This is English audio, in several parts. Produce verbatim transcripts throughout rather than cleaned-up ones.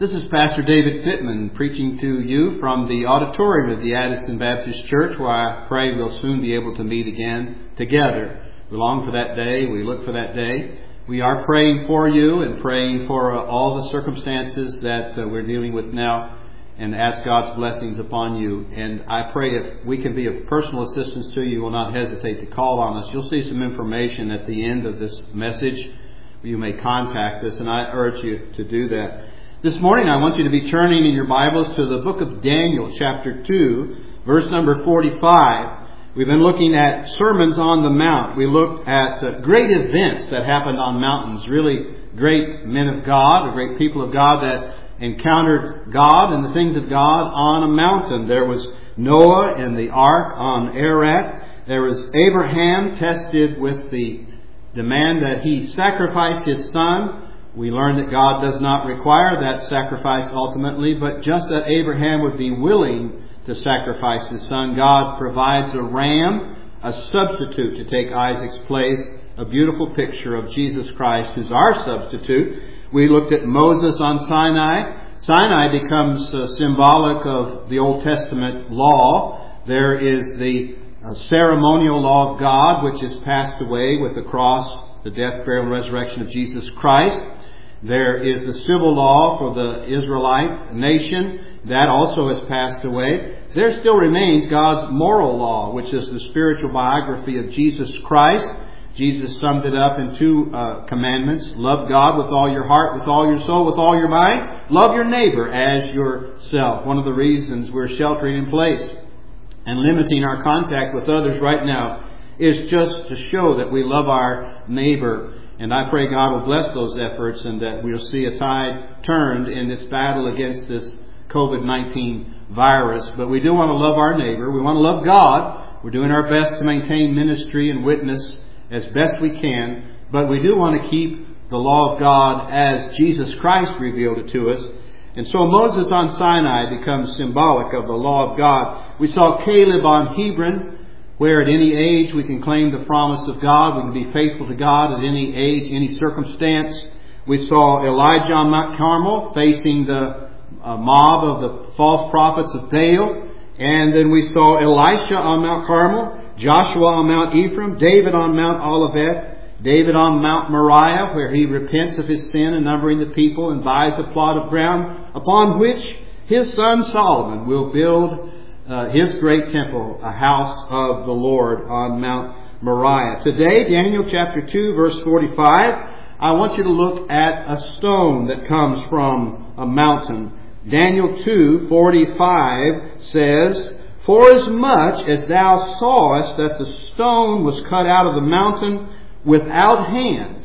This is Pastor David Pittman preaching to you from the auditorium of the Addison Baptist Church, where I pray we'll soon be able to meet again together. We long for that day. We look for that day. We are praying for you and praying for uh, all the circumstances that uh, we're dealing with now, and ask God's blessings upon you. And I pray if we can be of personal assistance to you, you will not hesitate to call on us. You'll see some information at the end of this message. You may contact us, and I urge you to do that. This morning I want you to be turning in your Bibles to the book of Daniel, chapter two, verse number forty-five. We've been looking at sermons on the Mount. We looked at uh, great events that happened on mountains, really great men of God, or great people of God that encountered God and the things of God on a mountain. There was Noah and the ark on Ararat. There was Abraham tested with the demand that he sacrifice his son. We learned that God does not require that sacrifice ultimately, but just that Abraham would be willing to sacrifice his son. God provides a ram, a substitute to take Isaac's place, a beautiful picture of Jesus Christ, who's our substitute. We looked at Moses on Sinai. Sinai becomes uh, symbolic of the Old Testament law. There is the uh, ceremonial law of God, which is passed away with the cross, the death, burial, and resurrection of Jesus Christ. There is the civil law for the Israelite nation. That also has passed away. There still remains God's moral law, which is the spiritual biography of Jesus Christ. Jesus summed it up in two uh, commandments. Love God with all your heart, with all your soul, with all your mind. Love your neighbor as yourself. One of the reasons we're sheltering in place and limiting our contact with others right now is just to show that we love our neighbor. And I pray God will bless those efforts and that we'll see a tide turned in this battle against this covid nineteen virus. But we do want to love our neighbor. We want to love God. We're doing our best to maintain ministry and witness as best we can. But we do want to keep the law of God as Jesus Christ revealed it to us. And so Moses on Sinai becomes symbolic of the law of God. We saw Caleb on Hebron, where at any age we can claim the promise of God. We can be faithful to God at any age, any circumstance. We saw Elijah on Mount Carmel facing the uh, mob of the false prophets of Baal. And then we saw Elisha on Mount Carmel, Joshua on Mount Ephraim, David on Mount Olivet, David on Mount Moriah, where he repents of his sin and numbering the people and buys a plot of ground upon which his son Solomon will build Uh, his great temple, a house of the Lord on Mount Moriah. Today, Daniel chapter two, verse forty-five, I want you to look at a stone that comes from a mountain. Daniel two, forty-five says, "For as much as thou sawest that the stone was cut out of the mountain without hands,"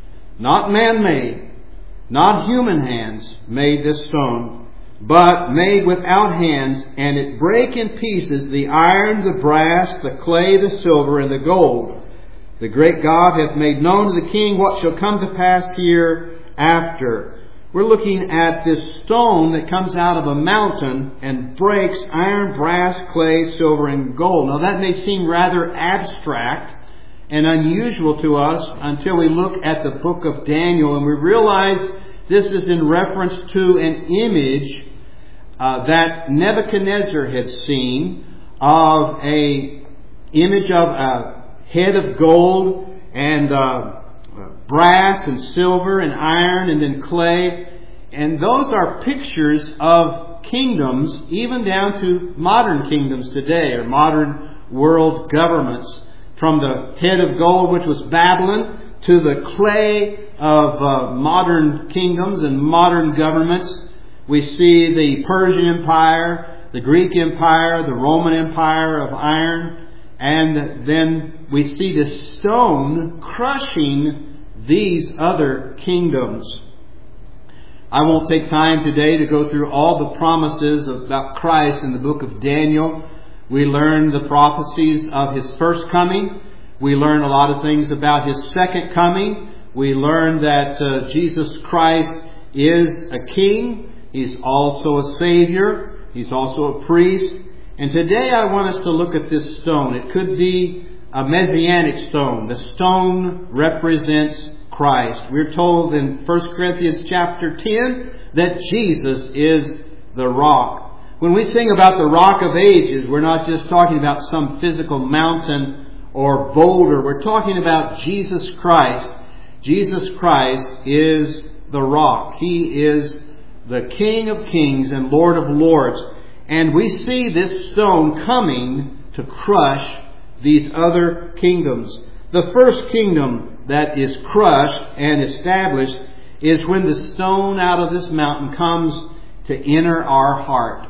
not man-made, not human hands made this stone, but made without hands, and it brake in pieces the iron, the brass, the clay, the silver, and the gold. The great God hath made known to the king what shall come to pass hereafter. We're looking at this stone that comes out of a mountain and breaks iron, brass, clay, silver, and gold. Now that may seem rather abstract and unusual to us until we look at the book of Daniel and we realize this is in reference to an image uh, that Nebuchadnezzar had seen of a image of a head of gold and uh, brass and silver and iron and then clay. And those are pictures of kingdoms, even down to modern kingdoms today, or modern world governments. From the head of gold, which was Babylon, to the clay of uh, modern kingdoms and modern governments. We see the Persian Empire, the Greek Empire, the Roman Empire of iron, and then we see the stone crushing these other kingdoms. I won't take time today to go through all the promises about Christ in the book of Daniel. We learn the prophecies of His first coming. We learn a lot of things about His second coming. We learn that uh, Jesus Christ is a king. He's also a Savior. He's also a priest. And today I want us to look at this stone. It could be a messianic stone. The stone represents Christ. We're told in First Corinthians chapter ten that Jesus is the rock. When we sing about the Rock of Ages, we're not just talking about some physical mountain or boulder. We're talking about Jesus Christ. Jesus Christ is the rock. He is the King of Kings and Lord of Lords. And we see this stone coming to crush these other kingdoms. The first kingdom that is crushed and established is when the stone out of this mountain comes to enter our heart.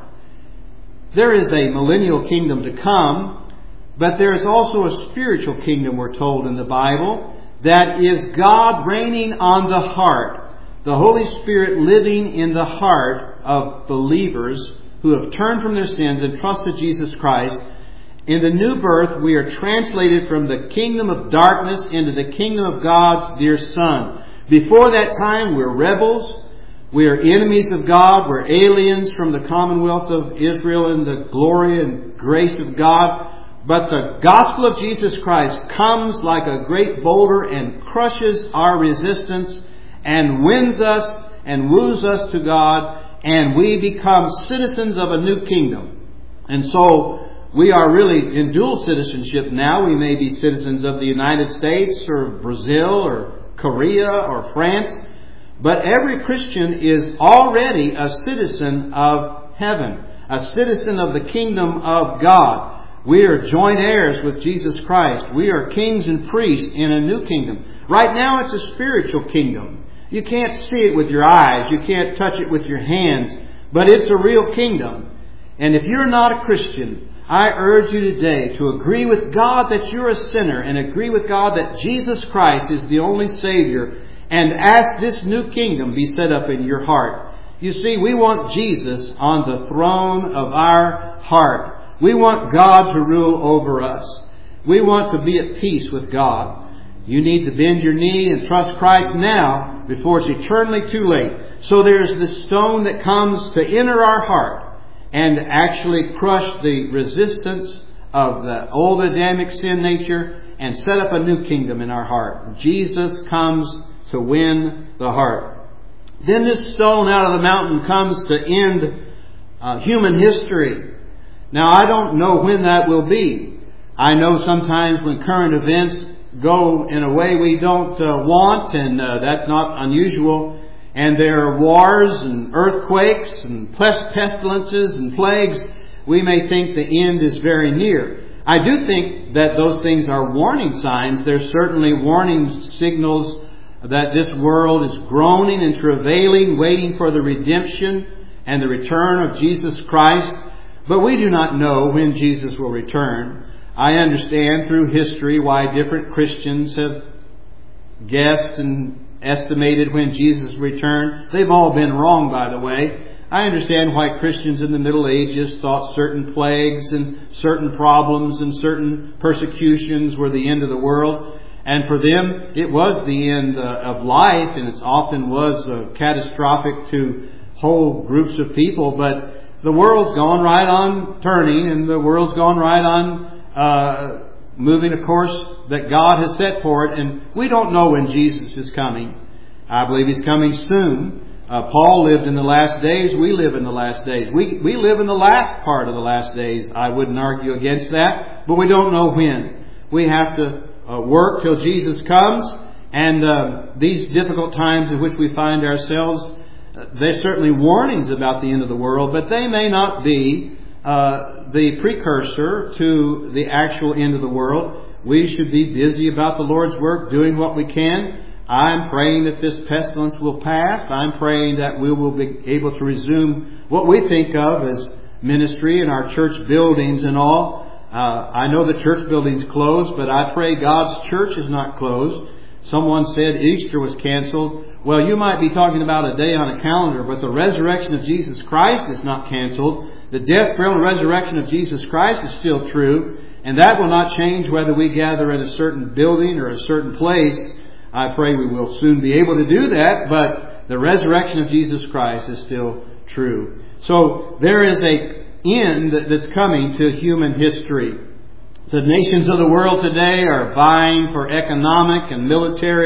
There is a millennial kingdom to come, but there is also a spiritual kingdom, we're told in the Bible, that is God reigning on the heart, the Holy Spirit living in the heart of believers who have turned from their sins and trusted Jesus Christ. In the new birth, we are translated from the kingdom of darkness into the kingdom of God's dear Son. Before that time, we're rebels. We are enemies of God. We're aliens from the commonwealth of Israel and the glory and grace of God. But the gospel of Jesus Christ comes like a great boulder and crushes our resistance and wins us and woos us to God, and we become citizens of a new kingdom. And so we are really in dual citizenship now. We may be citizens of the United States or Brazil or Korea or France, but every Christian is already a citizen of heaven, a citizen of the kingdom of God. We are joint heirs with Jesus Christ. We are kings and priests in a new kingdom. Right now it's a spiritual kingdom. You can't see it with your eyes. You can't touch it with your hands. But it's a real kingdom. And if you're not a Christian, I urge you today to agree with God that you're a sinner and agree with God that Jesus Christ is the only Savior, and ask this new kingdom be set up in your heart. You see, we want Jesus on the throne of our heart. We want God to rule over us. We want to be at peace with God. You need to bend your knee and trust Christ now before it's eternally too late. So there's this stone that comes to enter our heart and actually crush the resistance of the old Adamic sin nature and set up a new kingdom in our heart. Jesus comes to win the heart. Then this stone out of the mountain comes to end uh, human history. Now, I don't know when that will be. I know sometimes when current events go in a way we don't uh, want, and uh, that's not unusual, and there are wars and earthquakes and pestilences and plagues, we may think the end is very near. I do think that those things are warning signs. There's certainly warning signals that this world is groaning and travailing, waiting for the redemption and the return of Jesus Christ. But we do not know when Jesus will return. I understand through history why different Christians have guessed and estimated when Jesus returned. They've all been wrong, by the way. I understand why Christians in the Middle Ages thought certain plagues and certain problems and certain persecutions were the end of the world. And for them, it was the end uh, of life, and it often was uh, catastrophic to whole groups of people. But the world's gone right on turning, and the world's gone right on uh, moving a course that God has set for it. And we don't know when Jesus is coming. I believe He's coming soon. Uh, Paul lived in the last days. We live in the last days. We we live in the last part of the last days. I wouldn't argue against that, but we don't know when. We have to uh, work till Jesus comes. And uh, these difficult times in which we find ourselves, uh, there's certainly warnings about the end of the world, but they may not be uh, the precursor to the actual end of the world. We should be busy about the Lord's work, doing what we can. I'm praying that this pestilence will pass. I'm praying that we will be able to resume what we think of as ministry in our church buildings and all. Uh, I know the church building's closed, but I pray God's church is not closed. Someone said Easter was canceled. Well, you might be talking about a day on a calendar, but the resurrection of Jesus Christ is not canceled. The death, burial, and resurrection of Jesus Christ is still true, and that will not change whether we gather in a certain building or a certain place. I pray we will soon be able to do that, but the resurrection of Jesus Christ is still true. So there is an end that's coming to human history. The nations of the world today are vying for economic and military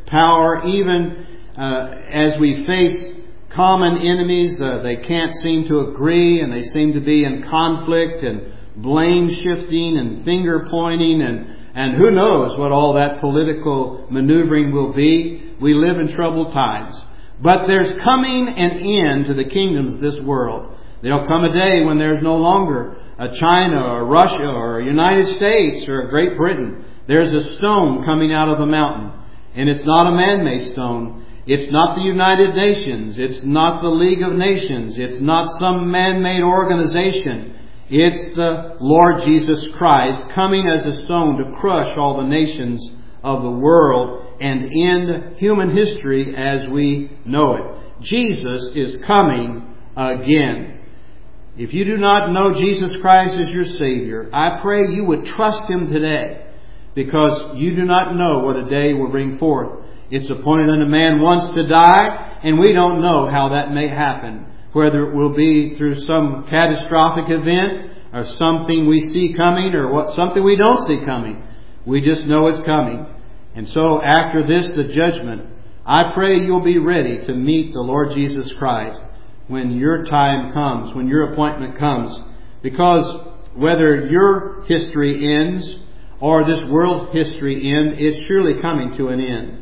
power, even uh, as we face common enemies. Uh, they can't seem to agree, and they seem to be in conflict and blame shifting and finger pointing, and, and who knows what all that political maneuvering will be. We live in troubled times. But there's coming an end to the kingdoms of this world. There'll come a day when there's no longer a China or Russia or a United States or a Great Britain. There's a stone coming out of the mountain. And it's not a man-made stone. It's not the United Nations. It's not the League of Nations. It's not some man-made organization. It's the Lord Jesus Christ coming as a stone to crush all the nations of the world and end human history as we know it. Jesus is coming again. If you do not know Jesus Christ as your Savior, I pray you would trust Him today, because you do not know what a day will bring forth. It's appointed unto man once to die, and we don't know how that may happen, whether it will be through some catastrophic event or something we see coming or what something we don't see coming. We just know it's coming. And so after this, the judgment, I pray you'll be ready to meet the Lord Jesus Christ when your time comes, when your appointment comes. Because whether your history ends or this world history ends, it's surely coming to an end.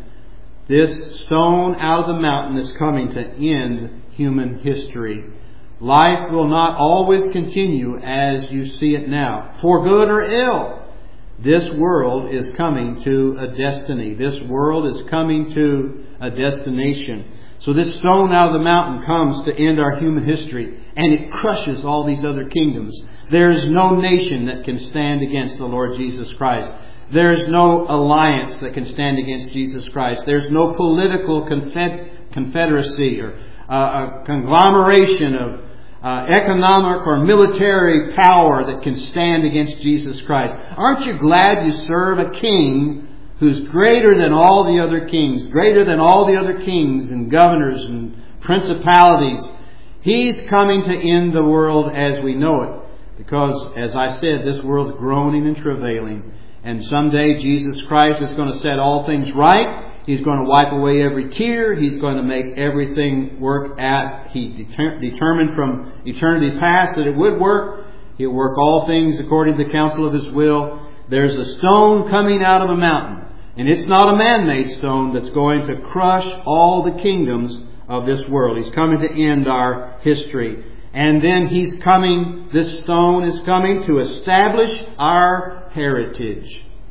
This stone out of the mountain is coming to end human history. Life will not always continue as you see it now, for good or ill. This world is coming to a destiny. This world is coming to a destination. So this stone out of the mountain comes to end our human history, and it crushes all these other kingdoms. There is no nation that can stand against the Lord Jesus Christ. There is no alliance that can stand against Jesus Christ. There's no political confed- confederacy or uh, a conglomeration of uh, economic or military power that can stand against Jesus Christ. Aren't you glad you serve a king who's greater than all the other kings, greater than all the other kings and governors and principalities? He's coming to end the world as we know it. Because, as I said, this world's groaning and travailing. And someday Jesus Christ is going to set all things right. He's going to wipe away every tear. He's going to make everything work as He deter- determined from eternity past that it would work. He'll work all things according to the counsel of His will. There's a stone coming out of a mountain. And it's not a man-made stone that's going to crush all the kingdoms of this world. He's coming to end our history. And then He's coming, this stone is coming to establish our heritage.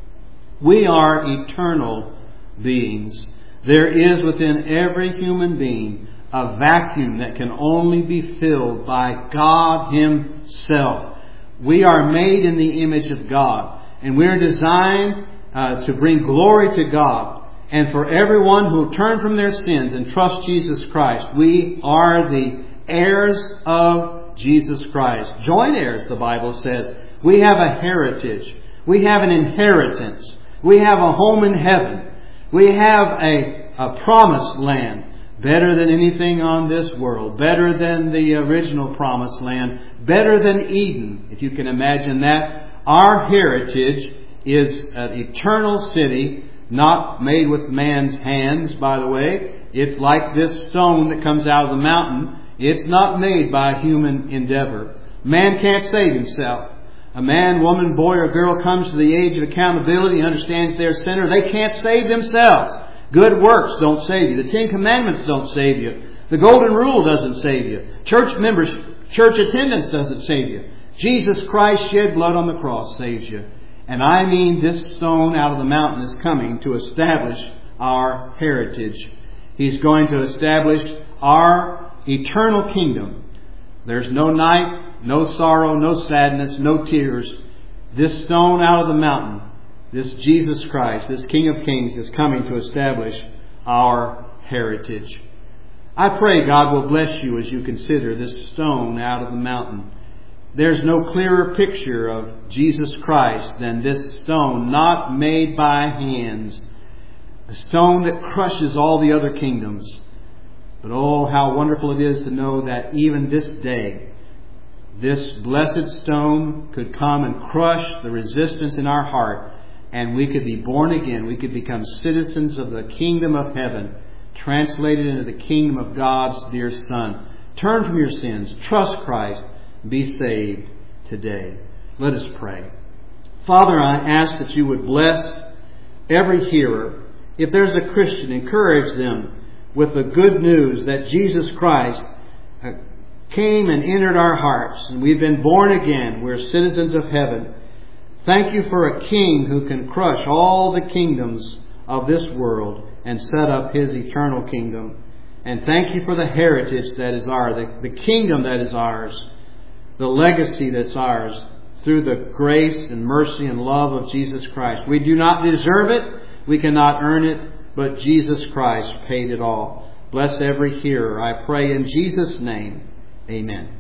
We are eternal beings. There is within every human being a vacuum that can only be filled by God Himself. We are made in the image of God, and we're designed uh, to bring glory to God. And for everyone who turn from their sins and trust Jesus Christ, we are the heirs of Jesus Christ. Joint heirs, the Bible says. We have a heritage. We have an inheritance. We have a home in heaven. We have a, a promised land. Better than anything on this world. Better than the original promised land. Better than Eden, if you can imagine that. Our heritage is an eternal city, not made with man's hands, by the way. It's like this stone that comes out of the mountain. It's not made by human endeavor. Man can't save himself. A man, woman, boy, or girl comes to the age of accountability and understands their sinner. They can't save themselves. Good works don't save you. The Ten Commandments don't save you. The Golden Rule doesn't save you. Church members, church attendance doesn't save you. Jesus Christ shed blood on the cross saves you. And I mean, this stone out of the mountain is coming to establish our heritage. He's going to establish our eternal kingdom. There's no night, no sorrow, no sadness, no tears. This stone out of the mountain, this Jesus Christ, this King of Kings, is coming to establish our heritage. I pray God will bless you as you consider this stone out of the mountain. There's no clearer picture of Jesus Christ than this stone, not made by hands. A stone that crushes all the other kingdoms. But oh, how wonderful it is to know that even this day, this blessed stone could come and crush the resistance in our heart and we could be born again. We could become citizens of the kingdom of heaven, translated into the kingdom of God's dear Son. Turn from your sins, trust Christ, be saved today. Let us pray. Father, I ask that you would bless every hearer. If there's a Christian, encourage them with the good news that Jesus Christ came and entered our hearts, and we've been born again. We're citizens of heaven. Thank you for a King who can crush all the kingdoms of this world and set up His eternal kingdom. And thank you for the heritage that is ours, the, the kingdom that is ours, the legacy that's ours through the grace and mercy and love of Jesus Christ. We do not deserve it. We cannot earn it, but Jesus Christ paid it all. Bless every hearer, I pray in Jesus' name. Amen.